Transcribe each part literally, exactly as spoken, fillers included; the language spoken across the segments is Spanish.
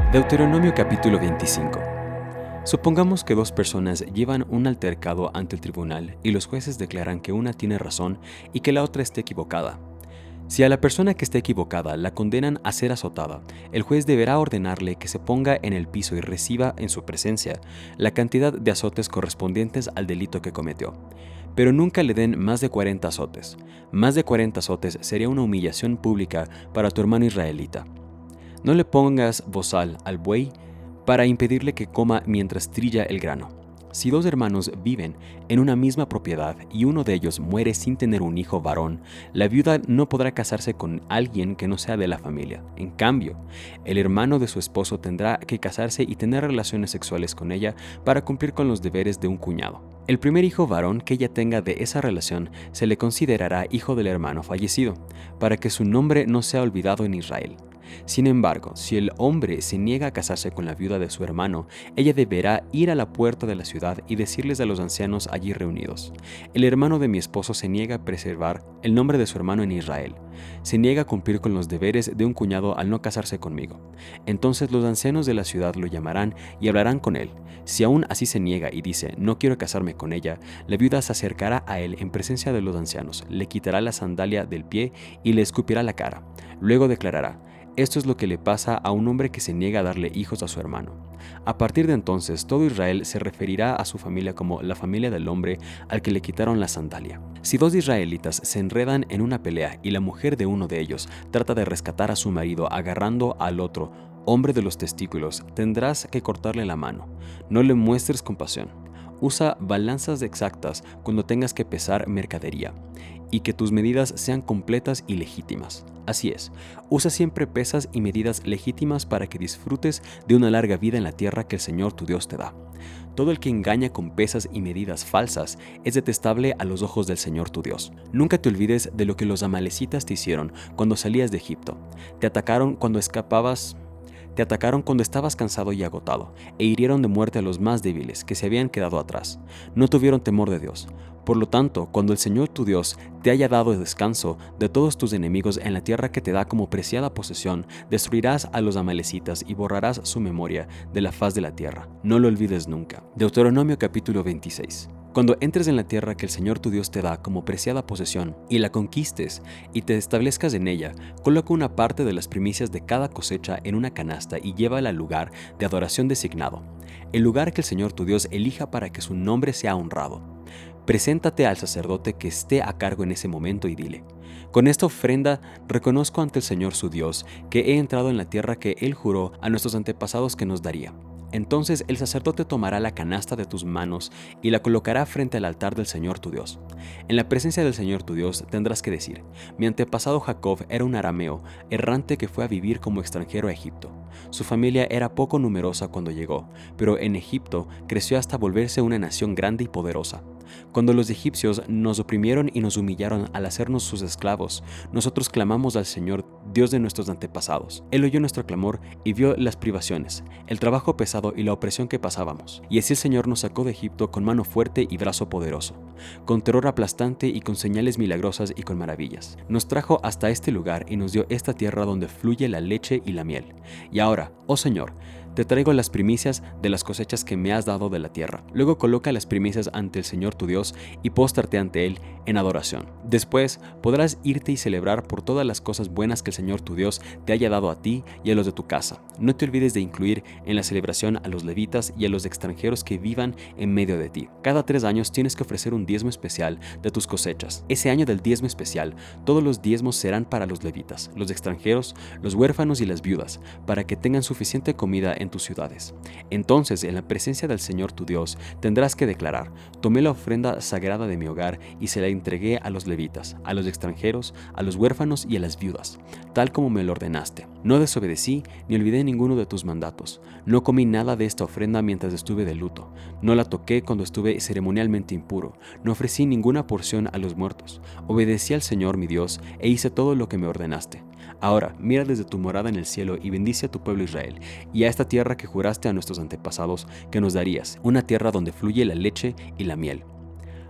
Deuteronomio capítulo veinticinco. Supongamos que dos personas llevan un altercado ante el tribunal y los jueces declaran que una tiene razón y que la otra esté equivocada. Si a la persona que está equivocada la condenan a ser azotada, el juez deberá ordenarle que se ponga en el piso y reciba en su presencia la cantidad de azotes correspondientes al delito que cometió. Pero nunca le den más de cuarenta azotes. Más de cuarenta azotes sería una humillación pública para tu hermano israelita. No le pongas bozal al buey para impedirle que coma mientras trilla el grano. Si dos hermanos viven en una misma propiedad y uno de ellos muere sin tener un hijo varón, la viuda no podrá casarse con alguien que no sea de la familia. En cambio, el hermano de su esposo tendrá que casarse y tener relaciones sexuales con ella para cumplir con los deberes de un cuñado. El primer hijo varón que ella tenga de esa relación se le considerará hijo del hermano fallecido, para que su nombre no sea olvidado en Israel. Sin embargo, si el hombre se niega a casarse con la viuda de su hermano, ella deberá ir a la puerta de la ciudad y decirles a los ancianos allí reunidos: el hermano de mi esposo se niega a preservar el nombre de su hermano en Israel. Se niega a cumplir con los deberes de un cuñado al no casarse conmigo. Entonces los ancianos de la ciudad lo llamarán y hablarán con él. Si aún así se niega y dice: no quiero casarme con ella, la viuda se acercará a él en presencia de los ancianos, le quitará la sandalia del pie y le escupirá la cara. Luego declarará: esto es lo que le pasa a un hombre que se niega a darle hijos a su hermano. A partir de entonces, todo Israel se referirá a su familia como la familia del hombre al que le quitaron la sandalia. Si dos israelitas se enredan en una pelea y la mujer de uno de ellos trata de rescatar a su marido agarrando al otro hombre de los testículos, tendrás que cortarle la mano. No le muestres compasión. Usa balanzas exactas cuando tengas que pesar mercadería, y que tus medidas sean completas y legítimas. Así es, usa siempre pesas y medidas legítimas para que disfrutes de una larga vida en la tierra que el Señor tu Dios te da. Todo el que engaña con pesas y medidas falsas es detestable a los ojos del Señor tu Dios. Nunca te olvides de lo que los amalecitas te hicieron cuando salías de Egipto. Te atacaron cuando escapabas... Te atacaron cuando estabas cansado y agotado, e hirieron de muerte a los más débiles que se habían quedado atrás. No tuvieron temor de Dios. Por lo tanto, cuando el Señor tu Dios te haya dado descanso de todos tus enemigos en la tierra que te da como preciada posesión, destruirás a los amalecitas y borrarás su memoria de la faz de la tierra. No lo olvides nunca. Deuteronomio capítulo veintiséis. Cuando entres en la tierra que el Señor tu Dios te da como preciada posesión y la conquistes y te establezcas en ella, coloca una parte de las primicias de cada cosecha en una canasta y llévala al lugar de adoración designado, el lugar que el Señor tu Dios elija para que su nombre sea honrado. Preséntate al sacerdote que esté a cargo en ese momento y dile: con esta ofrenda reconozco ante el Señor su Dios que he entrado en la tierra que Él juró a nuestros antepasados que nos daría. Entonces el sacerdote tomará la canasta de tus manos y la colocará frente al altar del Señor tu Dios. En la presencia del Señor tu Dios tendrás que decir: mi antepasado Jacob era un arameo errante que fue a vivir como extranjero a Egipto. Su familia era poco numerosa cuando llegó, pero en Egipto creció hasta volverse una nación grande y poderosa. Cuando los egipcios nos oprimieron y nos humillaron al hacernos sus esclavos, nosotros clamamos al Señor, Dios de nuestros antepasados. Él oyó nuestro clamor y vio las privaciones, el trabajo pesado y la opresión que pasábamos. Y así el Señor nos sacó de Egipto con mano fuerte y brazo poderoso, con terror aplastante y con señales milagrosas y con maravillas. Nos trajo hasta este lugar y nos dio esta tierra donde fluye la leche y la miel. Y ahora, oh Señor, te traigo las primicias de las cosechas que me has dado de la tierra. Luego coloca las primicias ante el Señor tu Dios y póstrate ante Él en adoración. Después podrás irte y celebrar por todas las cosas buenas que el Señor tu Dios te haya dado a ti y a los de tu casa. No te olvides de incluir en la celebración a los levitas y a los extranjeros que vivan en medio de ti. Cada tres años tienes que ofrecer un diezmo especial de tus cosechas. Ese año del diezmo especial, todos los diezmos serán para los levitas, los extranjeros, los huérfanos y las viudas, para que tengan suficiente comida en tus ciudades. Entonces, en la presencia del Señor tu Dios, tendrás que declarar: tomé la ofrenda sagrada de mi hogar y se la entregué a los levitas, a los extranjeros, a los huérfanos y a las viudas, tal como me lo ordenaste. No desobedecí ni olvidé ninguno de tus mandatos. No comí nada de esta ofrenda mientras estuve de luto. No la toqué cuando estuve ceremonialmente impuro. No ofrecí ninguna porción a los muertos. Obedecí al Señor mi Dios e hice todo lo que me ordenaste. Ahora, mira desde tu morada en el cielo y bendice a tu pueblo Israel y a esta tierra que juraste a nuestros antepasados que nos darías, una tierra donde fluye la leche y la miel.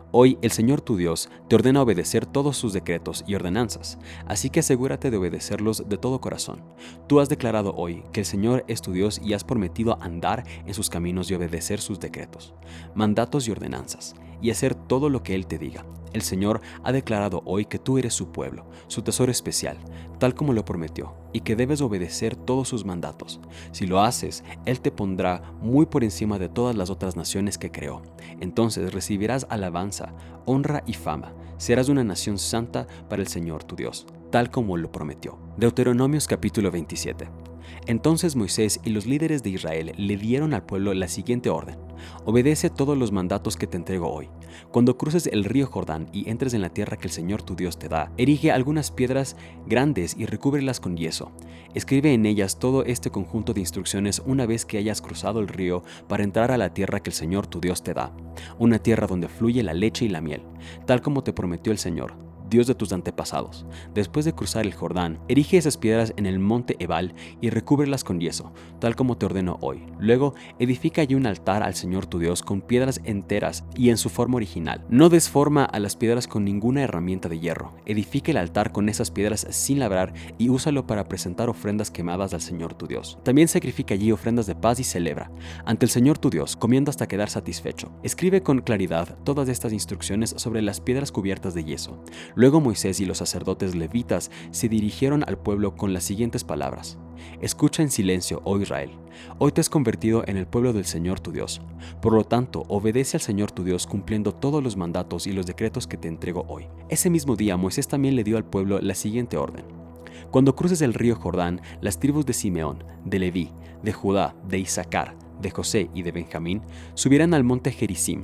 Hoy el Señor tu Dios te ordena obedecer todos sus decretos y ordenanzas, así que asegúrate de obedecerlos de todo corazón. Tú has declarado hoy que el Señor es tu Dios y has prometido andar en sus caminos y obedecer sus decretos, mandatos y ordenanzas, y hacer todo lo que Él te diga. El Señor ha declarado hoy que tú eres su pueblo, su tesoro especial, tal como lo prometió, y que debes obedecer todos sus mandatos. Si lo haces, Él te pondrá muy por encima de todas las otras naciones que creó. Entonces recibirás alabanza, honra y fama. Serás una nación santa para el Señor tu Dios, tal como lo prometió. Deuteronomios capítulo veintisiete. Entonces Moisés y los líderes de Israel le dieron al pueblo la siguiente orden: obedece todos los mandatos que te entrego hoy. Cuando cruces el río Jordán y entres en la tierra que el Señor tu Dios te da, erige algunas piedras grandes y recúbrelas con yeso. Escribe en ellas todo este conjunto de instrucciones una vez que hayas cruzado el río para entrar a la tierra que el Señor tu Dios te da, una tierra donde fluye la leche y la miel, tal como te prometió el Señor, Dios de tus antepasados. Después de cruzar el Jordán, erige esas piedras en el monte Ebal y recúbrelas con yeso, tal como te ordeno hoy. Luego, edifica allí un altar al Señor tu Dios con piedras enteras y en su forma original. No des forma a las piedras con ninguna herramienta de hierro. Edifica el altar con esas piedras sin labrar y úsalo para presentar ofrendas quemadas al Señor tu Dios. También sacrifica allí ofrendas de paz y celebra ante el Señor tu Dios, comiendo hasta quedar satisfecho. Escribe con claridad todas estas instrucciones sobre las piedras cubiertas de yeso. Luego Moisés y los sacerdotes levitas se dirigieron al pueblo con las siguientes palabras: escucha en silencio, oh Israel. Hoy te has convertido en el pueblo del Señor tu Dios. Por lo tanto, obedece al Señor tu Dios cumpliendo todos los mandatos y los decretos que te entrego hoy. Ese mismo día Moisés también le dio al pueblo la siguiente orden: cuando cruces el río Jordán, las tribus de Simeón, de Leví, de Judá, de Isaacar, de José y de Benjamín subirán al monte Gerizim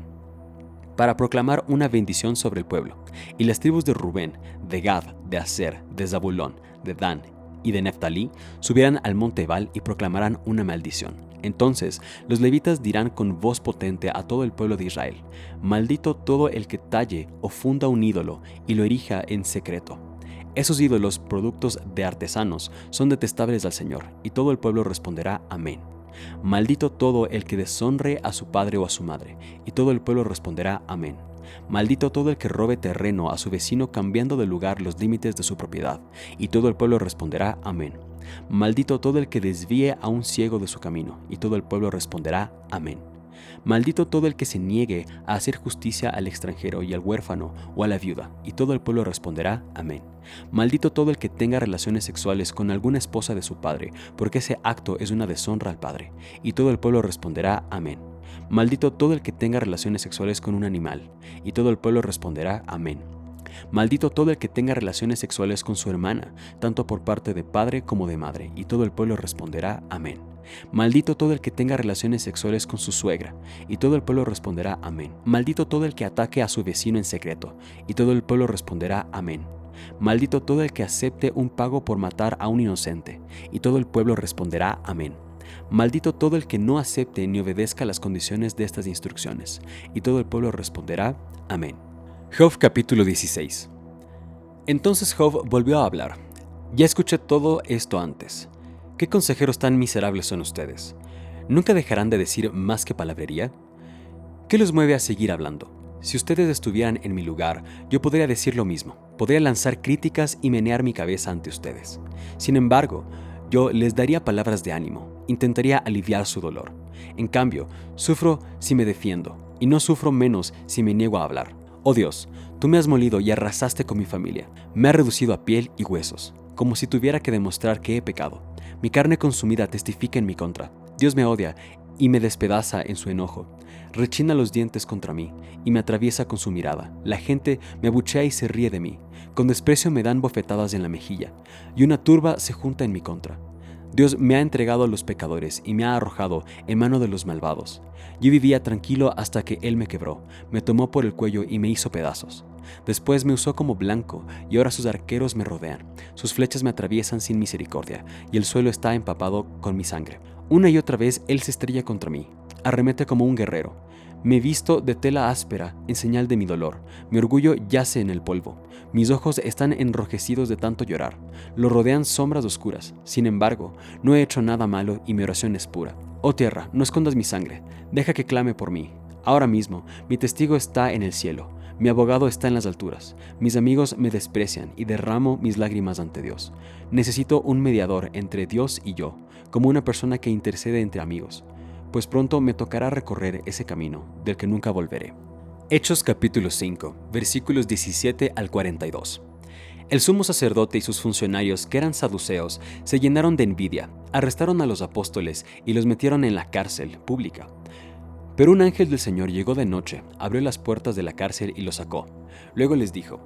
para proclamar una bendición sobre el pueblo, y las tribus de Rubén, de Gad, de Aser, de Zabulón, de Dan y de Neftalí subirán al monte Ebal y proclamarán una maldición. Entonces los levitas dirán con voz potente a todo el pueblo de Israel: maldito todo el que talle o funda un ídolo y lo erija en secreto. Esos ídolos, productos de artesanos, son detestables al Señor, y todo el pueblo responderá amén. Maldito todo el que deshonre a su padre o a su madre, y todo el pueblo responderá amén. Maldito todo el que robe terreno a su vecino cambiando de lugar los límites de su propiedad, y todo el pueblo responderá amén. Maldito todo el que desvíe a un ciego de su camino, y todo el pueblo responderá amén. Maldito todo el que se niegue a hacer justicia al extranjero y al huérfano o a la viuda, y todo el pueblo responderá amén. Maldito todo el que tenga relaciones sexuales con alguna esposa de su padre, porque ese acto es una deshonra al padre, y todo el pueblo responderá amén. Maldito todo el que tenga relaciones sexuales con un animal, y todo el pueblo responderá amén. Maldito todo el que tenga relaciones sexuales con su hermana, tanto por parte de padre como de madre, y todo el pueblo responderá amén. Maldito todo el que tenga relaciones sexuales con su suegra, y todo el pueblo responderá amén. Maldito todo el que ataque a su vecino en secreto, y todo el pueblo responderá amén. Maldito todo el que acepte un pago por matar a un inocente, y todo el pueblo responderá amén. Maldito todo el que no acepte ni obedezca las condiciones de estas instrucciones, y todo el pueblo responderá amén. Job capítulo dieciséis. Entonces Job volvió a hablar: ya escuché todo esto antes. ¿Qué consejeros tan miserables son ustedes? ¿Nunca dejarán de decir más que palabrería? ¿Qué los mueve a seguir hablando? Si ustedes estuvieran en mi lugar, yo podría decir lo mismo. Podría lanzar críticas y menear mi cabeza ante ustedes. Sin embargo, yo les daría palabras de ánimo, intentaría aliviar su dolor. En cambio, sufro si me defiendo, y no sufro menos si me niego a hablar. Oh Dios, tú me has molido y arrasaste con mi familia. Me has reducido a piel y huesos, como si tuviera que demostrar que he pecado. Mi carne consumida testifica en mi contra. Dios me odia y me despedaza en su enojo. Rechina los dientes contra mí y me atraviesa con su mirada. La gente me abuchea y se ríe de mí. Con desprecio me dan bofetadas en la mejilla, y una turba se junta en mi contra. Dios me ha entregado a los pecadores y me ha arrojado en mano de los malvados. Yo vivía tranquilo hasta que Él me quebró, me tomó por el cuello y me hizo pedazos. Después me usó como blanco y ahora sus arqueros me rodean. Sus flechas me atraviesan sin misericordia y el suelo está empapado con mi sangre. Una y otra vez Él se estrella contra mí, arremete como un guerrero. Me he visto de tela áspera en señal de mi dolor. Mi orgullo yace en el polvo. Mis ojos están enrojecidos de tanto llorar. Lo rodean sombras oscuras. Sin embargo, no he hecho nada malo y mi oración es pura. Oh tierra, no escondas mi sangre. Deja que clame por mí. Ahora mismo, mi testigo está en el cielo. Mi abogado está en las alturas. Mis amigos me desprecian y derramo mis lágrimas ante Dios. Necesito un mediador entre Dios y yo, como una persona que intercede entre amigos, pues pronto me tocará recorrer ese camino del que nunca volveré. Hechos capítulo cinco, versículos diecisiete al cuarenta y dos. El sumo sacerdote y sus funcionarios, que eran saduceos, se llenaron de envidia, arrestaron a los apóstoles y los metieron en la cárcel pública. Pero un ángel del Señor llegó de noche, abrió las puertas de la cárcel y los sacó. Luego les dijo: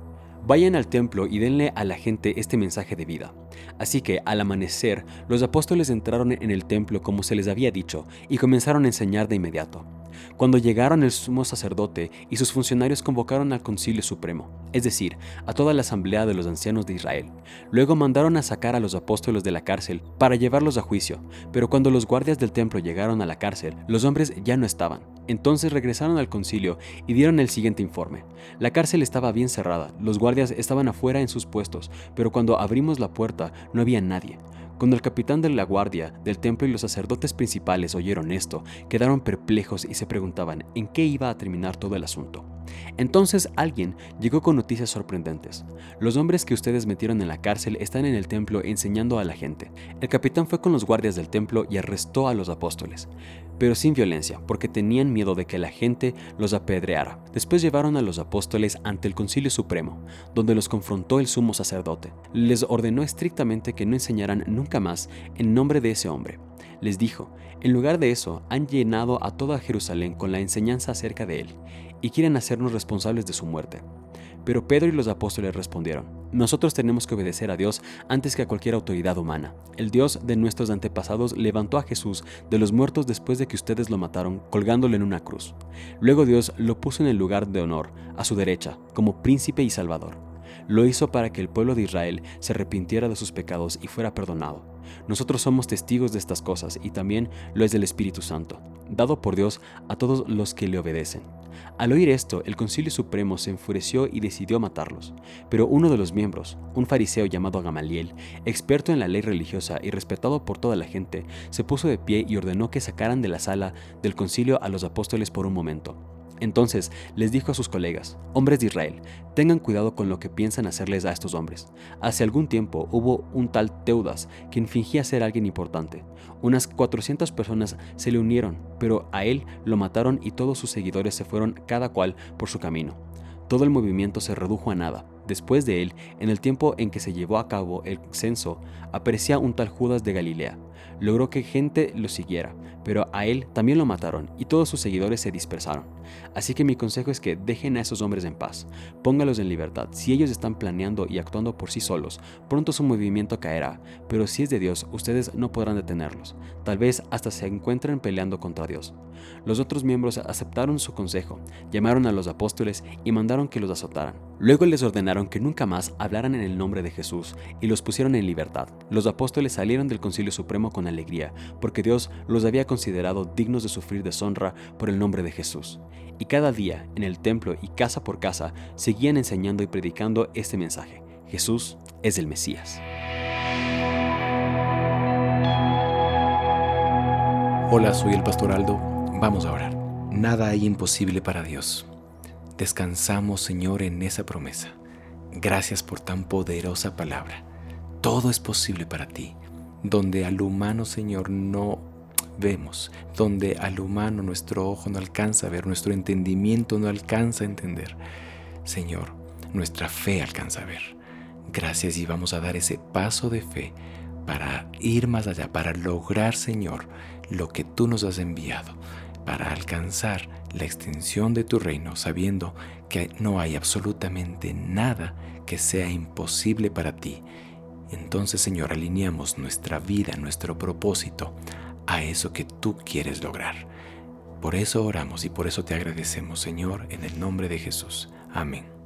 vayan al templo y denle a la gente este mensaje de vida. Así que, al amanecer, los apóstoles entraron en el templo como se les había dicho y comenzaron a enseñar de inmediato. Cuando llegaron, el sumo sacerdote y sus funcionarios convocaron al Concilio Supremo, es decir, a toda la asamblea de los ancianos de Israel. Luego mandaron a sacar a los apóstoles de la cárcel para llevarlos a juicio, pero cuando los guardias del templo llegaron a la cárcel, los hombres ya no estaban. Entonces regresaron al concilio y dieron el siguiente informe: la cárcel estaba bien cerrada, los guardias estaban afuera en sus puestos, pero cuando abrimos la puerta no había nadie. Cuando el capitán de la guardia del templo y los sacerdotes principales oyeron esto, quedaron perplejos y se preguntaban en qué iba a terminar todo el asunto. Entonces alguien llegó con noticias sorprendentes: los hombres que ustedes metieron en la cárcel están en el templo enseñando a la gente. El capitán fue con los guardias del templo y arrestó a los apóstoles, pero sin violencia, porque tenían miedo de que la gente los apedreara. Después llevaron a los apóstoles ante el Concilio Supremo, donde los confrontó el sumo sacerdote. Les ordenó estrictamente que no enseñaran nunca más en nombre de ese hombre. Les dijo: en lugar de eso, han llenado a toda Jerusalén con la enseñanza acerca de él, y quieren hacernos responsables de su muerte. Pero Pedro y los apóstoles respondieron: nosotros tenemos que obedecer a Dios antes que a cualquier autoridad humana. El Dios de nuestros antepasados levantó a Jesús de los muertos después de que ustedes lo mataron colgándolo en una cruz. Luego Dios lo puso en el lugar de honor, a su derecha, como príncipe y salvador. Lo hizo para que el pueblo de Israel se arrepintiera de sus pecados y fuera perdonado. Nosotros somos testigos de estas cosas, y también lo es del Espíritu Santo, dado por Dios a todos los que le obedecen. Al oír esto, el Concilio Supremo se enfureció y decidió matarlos. Pero uno de los miembros, un fariseo llamado Gamaliel, experto en la ley religiosa y respetado por toda la gente, se puso de pie y ordenó que sacaran de la sala del concilio a los apóstoles por un momento. Entonces les dijo a sus colegas: hombres de Israel, tengan cuidado con lo que piensan hacerles a estos hombres. Hace algún tiempo hubo un tal Teudas, quien fingía ser alguien importante. Unas cuatrocientas personas se le unieron, pero a él lo mataron y todos sus seguidores se fueron cada cual por su camino. Todo el movimiento se redujo a nada. Después de él, en el tiempo en que se llevó a cabo el censo, aparecía un tal Judas de Galilea. Logró que gente lo siguiera, pero a él también lo mataron y todos sus seguidores se dispersaron. Así que mi consejo es que dejen a esos hombres en paz, póngalos en libertad. Si ellos están planeando y actuando por sí solos, pronto su movimiento caerá, pero si es de Dios, ustedes no podrán detenerlos. Tal vez hasta se encuentren peleando contra Dios. Los otros miembros aceptaron su consejo, llamaron a los apóstoles y mandaron que los azotaran. Luego les ordenaron que nunca más hablaran en el nombre de Jesús y los pusieron en libertad. Los apóstoles salieron del Concilio Supremo con alegría, porque Dios los había considerado dignos de sufrir deshonra por el nombre de Jesús. Y cada día, en el templo y casa por casa, seguían enseñando y predicando este mensaje: Jesús es el Mesías. Hola, soy el Pastor Aldo. Vamos a orar. Nada hay imposible para Dios. Descansamos, Señor, en esa promesa. Gracias por tan poderosa palabra. Todo es posible para ti. Donde al humano, Señor, no vemos, donde al humano nuestro ojo no alcanza a ver, nuestro entendimiento no alcanza a entender, Señor, nuestra fe alcanza a ver. Gracias, y vamos a dar ese paso de fe para ir más allá, para lograr, Señor, lo que tú nos has enviado, para alcanzar la extensión de tu reino, sabiendo que no hay absolutamente nada que sea imposible para ti. Entonces, Señor, alineamos nuestra vida, nuestro propósito a eso que tú quieres lograr. Por eso oramos y por eso te agradecemos, Señor, en el nombre de Jesús. Amén.